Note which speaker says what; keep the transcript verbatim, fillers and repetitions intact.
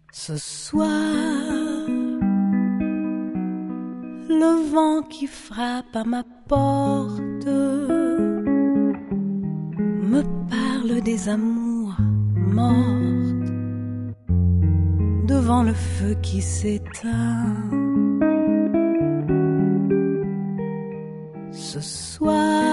Speaker 1: Ce soir, le vent qui frappe à ma porte me parle des amours mortes devant le feu qui s'éteint. Ce soir,